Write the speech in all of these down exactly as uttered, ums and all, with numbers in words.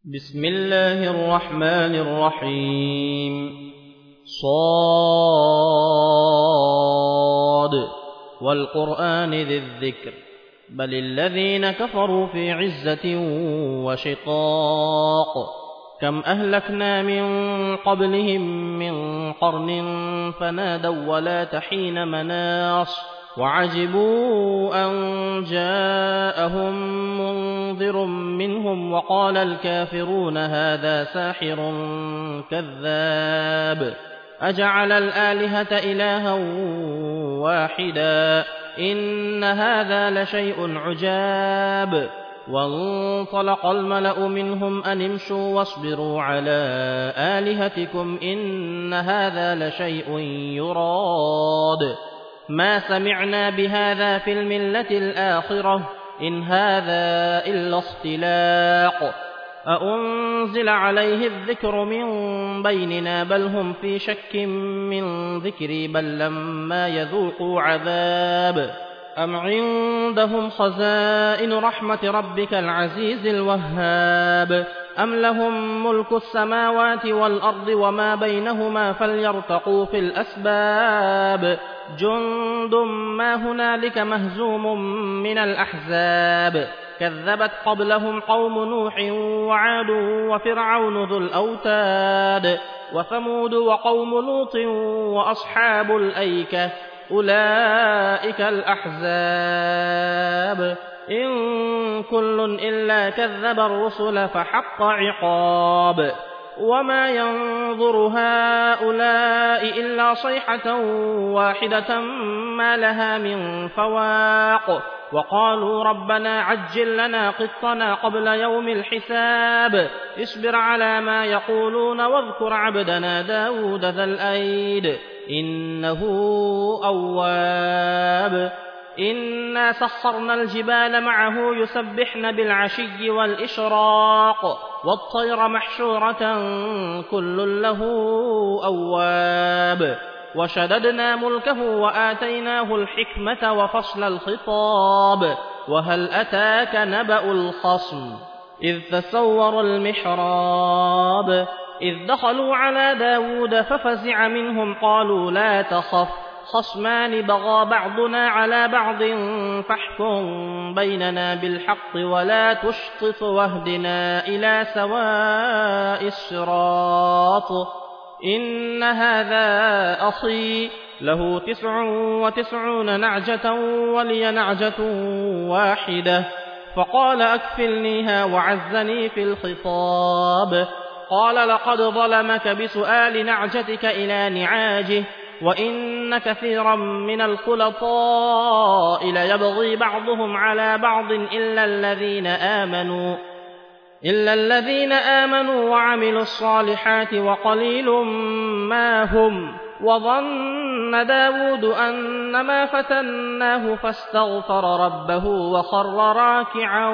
بسم الله الرحمن الرحيم صاد والقرآن ذي الذكر بل الذين كفروا في عزة وشقاق كم أهلكنا من قبلهم من قرن فنادوا ولا تحين مناص وعجبوا أن جاءهم منذر منهم وقال الكافرون هذا ساحر كذاب أجعل الآلهة إلها واحدا إن هذا لشيء عجاب وانطلق الملأ منهم أن امشوا واصبروا على آلهتكم إن هذا لشيء يراد ما سمعنا بهذا في الملة الآخرة إن هذا إلا اختلاق أأنزل عليه الذكر من بيننا بل هم في شك من ذكري بل لما يذوقوا عذاب أم عندهم خزائن رحمة ربك العزيز الوهاب أم لهم ملك السماوات والأرض وما بينهما فليرتقوا في الأسباب جند ما هنالك مهزوم من الأحزاب كذبت قبلهم قوم نوح وعاد وفرعون ذو الأوتاد وثمود وقوم لوط وأصحاب الأيكة أولئك الأحزاب إن كل إلا كذب الرسل فحق عقاب وما ينظر هؤلاء إلا صيحة واحدة ما لها من فواق وقالوا ربنا عجل لنا قطنا قبل يوم الحساب اصبر على ما يقولون واذكر عبدنا داود ذا الأيد إنه أواب إنا سخرنا الجبال معه يسبحن بالعشي والإشراق والطير محشورة كل له أواب وشددنا ملكه وآتيناه الحكمة وفصل الخطاب وهل أتاك نبأ الخصم إذ تسوروا المحراب إذ دخلوا على داود ففزع منهم قالوا لا تخف خصمان بغى بعضنا على بعض فاحكم بيننا بالحق ولا تشطط واهدنا إلى سواء الصراط إن هذا أخي له تسع وتسعون نعجة ولي نعجة واحدة فقال أكفلنيها وعزني في الخطاب قال لقد ظلمك بسؤال نعجتك إلى نعاجه وإن كثيرا من الخلطاء ليبغي بعضهم على بعض إلا الذين آمنوا إلا الذين آمنوا وعملوا الصالحات وقليل ما هم وظن داود أنما فتناه فاستغفر ربه وخر راكعا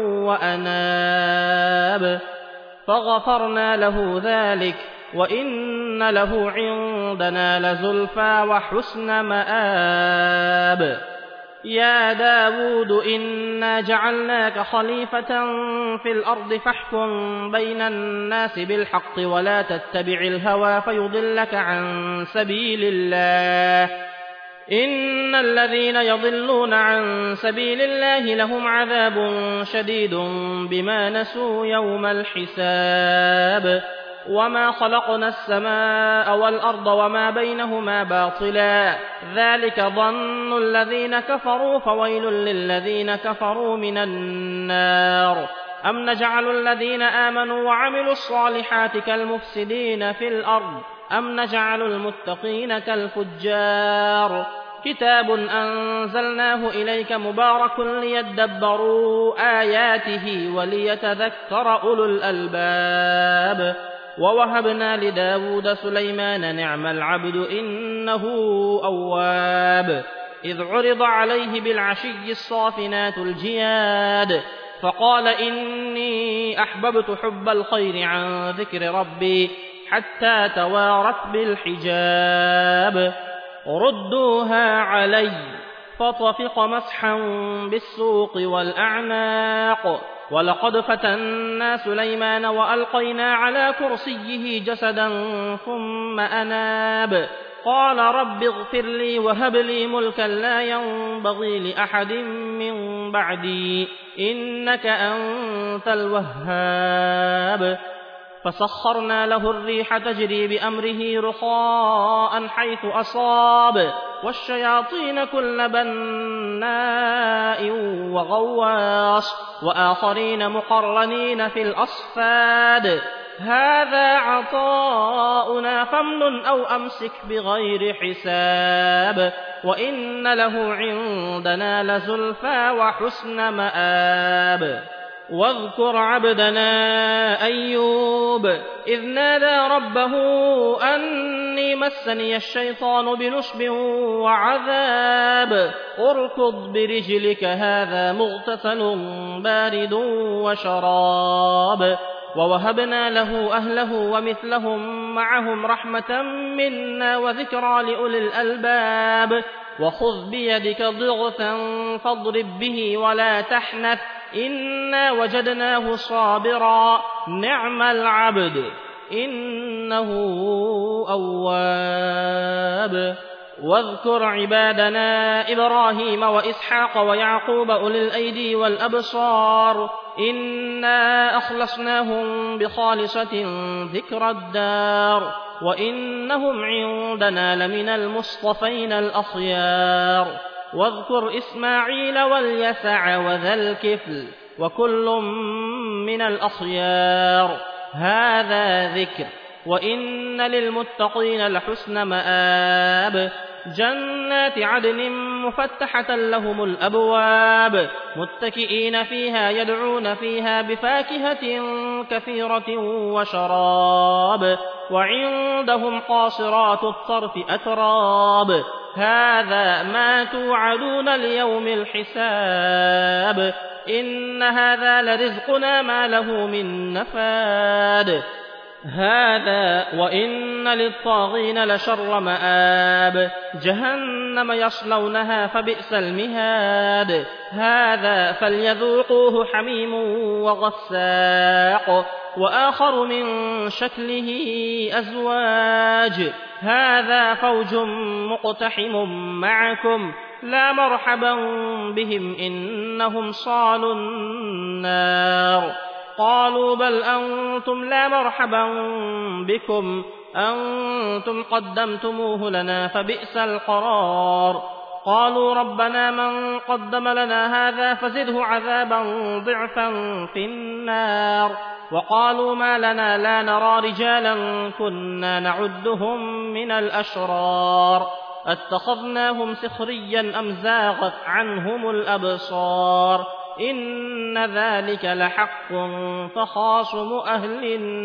وأناب فغفرنا له ذلك وإن له عندنا لزلفى وحسن مآب يا داود إنا جعلناك خليفة في الأرض فاحكم بين الناس بالحق ولا تتبع الهوى فيضلك عن سبيل الله إن الذين يضلون عن سبيل الله لهم عذاب شديد بما نسوا يوم الحساب وما خلقنا السماء والأرض وما بينهما باطلا ذلك ظن الذين كفروا فويل للذين كفروا من النار أم نجعل الذين آمنوا وعملوا الصالحات كالمفسدين في الأرض أم نجعل المتقين كالفجار كتاب أنزلناه إليك مبارك ليدبروا آياته وليتذكر أولو الألباب ووهبنا لداود سليمان نعم العبد إنه أواب إذ عرض عليه بالعشي الصافنات الجياد فقال إني أحببت حب الخير عن ذكر ربي حتى توارت بالحجاب ردوها علي فطفق مسحا بالسوق والأعناق ولقد فتنا سليمان وألقينا على كرسيه جسدا ثم أناب قال رب اغفر لي وهب لي ملكا لا ينبغي لأحد من بعدي إنك أنت الوهاب فسخرنا له الريح تجري بأمره رخاء حيث أصاب والشياطين كل بناء وغواص وآخرين مقرنين في الأصفاد هذا عطاؤنا فامنن أو أمسك بغير حساب وإن له عندنا لزلفى وحسن مآب واذكر عبدنا أيوب إذ نادى ربه أني مسني الشيطان بنصب وعذاب اركض برجلك هذا مغتسل بارد وشراب ووهبنا له أهله ومثلهم معهم رحمة منا وذكرى لأولي الألباب وخذ بيدك ضغثا فاضرب به ولا تحنث إنا وجدناه صابرا نعم العبد إنه أواب واذكر عبادنا إبراهيم وإسحاق ويعقوب أولي الأيدي والأبصار إنا أخلصناهم بخالصة ذكر الدار وإنهم عندنا لمن المصطفين الأخيار واذكر إسماعيل واليسع وذا الكفل وكل من الأخيار هذا ذكر وإن للمتقين لحسن مآب جنات عدن مفتحة لهم الأبواب متكئين فيها يدعون فيها بفاكهة كثيرة وشراب وعندهم قاصرات الطرف أتراب هذا ما توعدون ليوم الحساب إن هذا لرزقنا ما له من نفاد هذا وإن للطاغين لشر مآب جهنم يصلونها فبئس المهاد هذا فليذوقوه حميم وغساق وآخر من شكله أزواج هذا فوج مقتحم معكم لا مرحبا بهم إنهم صالوا النار قالوا بل أنتم لا مرحبا بكم أنتم قدمتموه لنا فبئس القرار قالوا ربنا من قدم لنا هذا فزده عذابا ضعفا في النار وقالوا ما لنا لا نرى رجالا كنا نعدهم من الأشرار اتخذناهم سخريا أم زاغت عنهم الأبصار إن ذلك لحق فخاصم أهل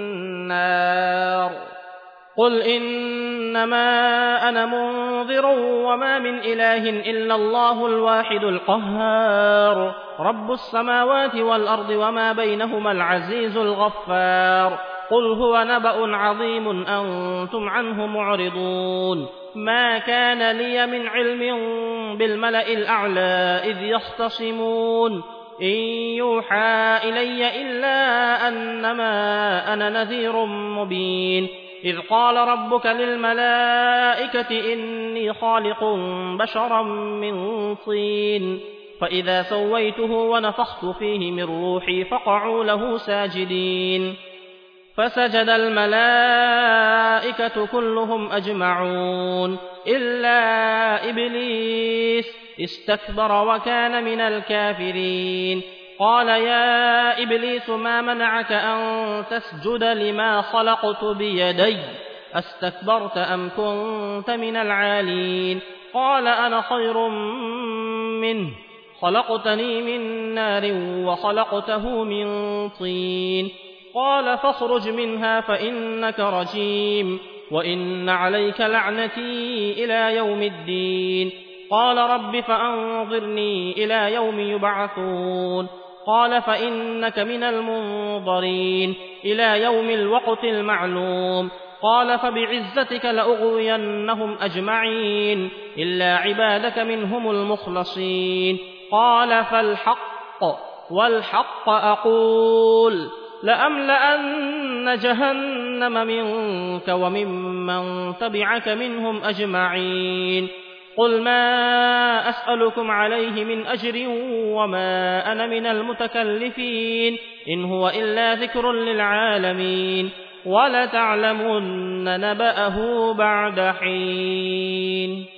النار قل إنما أنا منذر وما من إله إلا الله الواحد القهار رب السماوات والأرض وما بينهما العزيز الغفار قل هو نبأ عظيم أنتم عنه معرضون ما كان لي من علم بالملأ الأعلى إذ يختصمون إن يوحى إلي إلا أنما أنا نذير مبين إذ قال ربك للملائكة إني خالق بشرا من طين فإذا سويته ونفخت فيه من روحي فقعوا له ساجدين فسجد الملائكة كلهم أجمعون إلا إبليس استكبر وكان من الكافرين قال يا إبليس ما منعك أن تسجد لما خلقت بيدي أستكبرت أم كنت من العالين قال أنا خير منه خلقتني من نار وخلقته من طين قال فاخرج منها فإنك رجيم وإن عليك لعنتي إلى يوم الدين قال رب فأنظرني إلى يوم يبعثون قال فإنك من المنظرين إلى يوم الوقت المعلوم قال فبعزتك لأغوينهم أجمعين إلا عبادك منهم المخلصين قال فالحق والحق أقول لأملأن جهنم منك وممن تبعك منهم أجمعين قل ما أسألكم عليه من أجر وما أنا من المتكلفين إن هو إلا ذكر للعالمين ولتعلمن نبأه بعد حين.